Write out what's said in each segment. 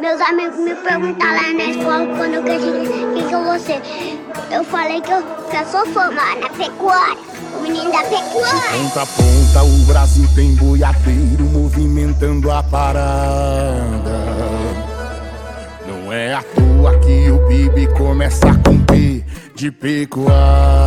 Meus amigos me perguntaram lá na escola quando eu cresci, quem que eu vou ser. Eu falei que eu sou formado na pecuária, o menino da pecuária. De ponta a ponta o Brasil tem boiadeiro movimentando a parada. Não é à toa que o PIB começa com P de pecuária.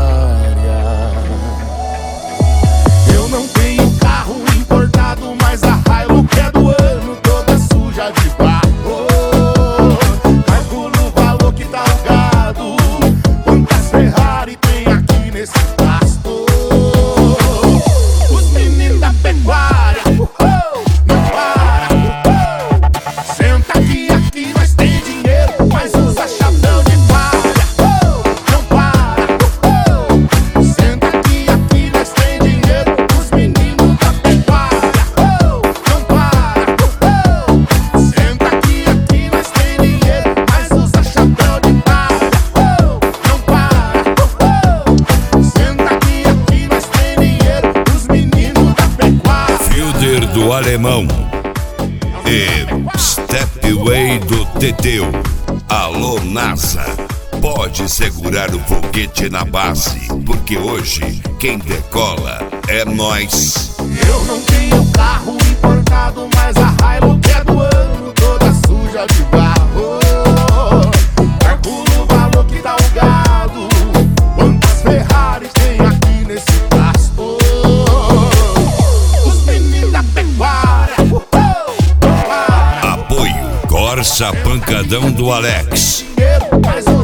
Eu não tenho carro importado, mas a Hilux é do ano, toda suja de barro. Calculo o valor que tá o gado, quantas Ferrari tem aqui nesse pasto. Os meninos da pecuária não para. Senta aqui nós tem dinheiro, mas usa chapéu de palha. Não para. Senta aqui nós tem dinheiro, os meninos da pecuária não para. Senta aqui nós tem dinheiro, mas usa chapéu de palha. Não para. Senta aqui nós tem dinheiro, os meninos da pecuária. Fielder do Alemão e Stepway do Teteu. Alô NASA, pode segurar o foguete na base, porque hoje quem decola é nós. Eu não tenho carro importado, mas a Hilux é do ano, toda suja de barro. Calculo o valor que dá o gado, quantas Ferrari tem aqui nesse pasto. Os meninos da pecuária não para. Apoio Corsa Pancadão do Alex. Mas